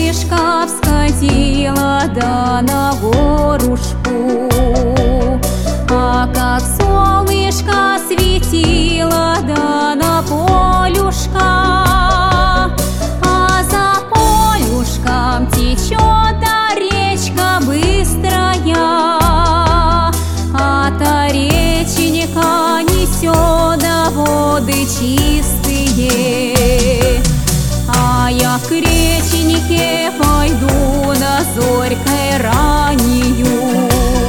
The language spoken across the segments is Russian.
солнышко всходило да на горушку, а как солнышко светило да на полюшка, а за полюшком течет да речка быстрая, а та реченька несет да воды чистые. А я к реченьке пойду на зорькой раннюю,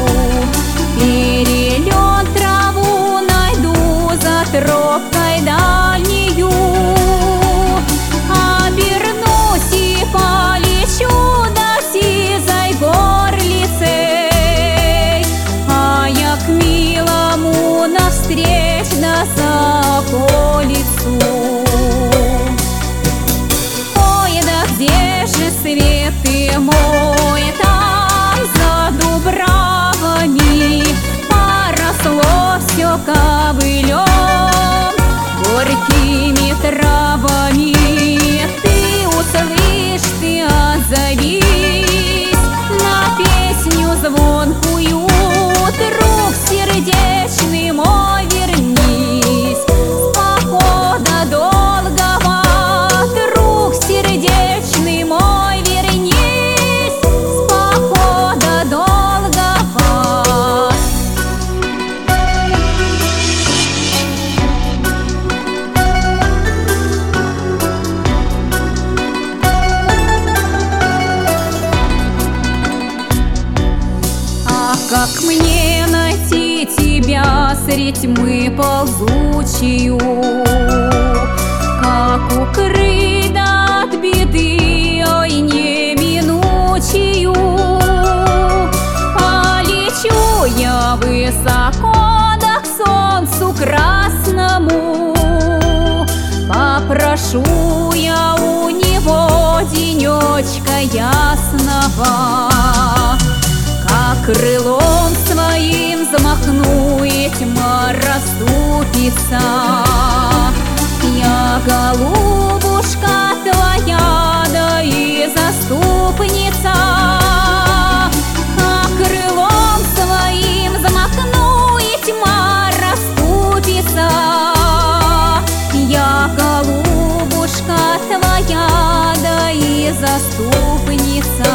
перелет траву найду за тропкой дальнюю, обернусь и полечу до сизой горлицей, а я к милому навстреч на околицу. Где же свет ты мой? Там за дубравами поросло все ковылем, горькими травами. Ты услышь, ты отзовись на песню звонкую, друг сердечный мой, вернись с похода долгого, друг сердечный мой, вернись с похода долгого. А как мне найти тебя средь тьмы ползучую, как укрыть да от беды, ой, неминучую? Полечу я высоко да к солнцу красному, попрошу я у него денечка ясного, как крылом своим замахну, и тьма расступится. Я голубушка твоя, да и заступница, а крылом своим замахну, и тьма расступится. Я голубушка твоя, да и заступница.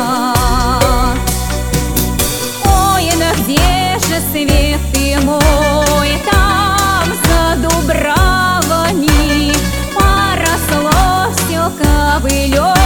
Ой, да где же свет ты мой? Там за дубравами поросло все ковылем,